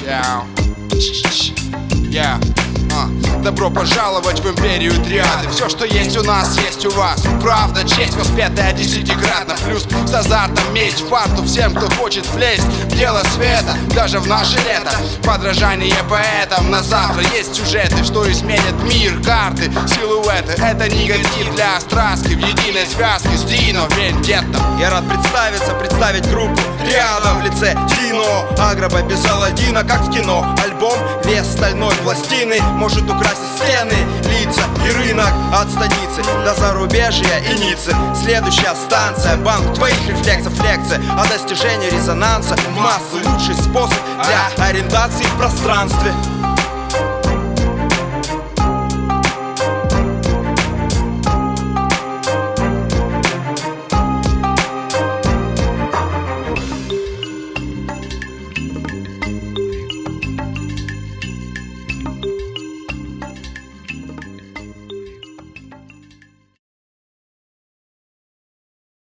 Добро пожаловать в империю триады. Все, что есть у нас, есть у вас. Правда, честь воспетая десятикратно. Плюс с азартом месть фарту всем, кто хочет влезть в дело света, даже в наше лето. Подражание поэтам на завтра есть сюжеты, что изменят мир, карты, силуэты. Это негатив для страстки в единой связке с Дино Вендетта. Я рад представить группу Триада в лице Дино Агроба без Аладдина, как в кино. Альбом вес стальной пластины может украсить стены, лица и рынок. От станицы до зарубежья и Ниццы. Следующая станция, банк твоих рефлексов, лекция о достижении резонанса. Массы лучший способ для ориентации в пространстве.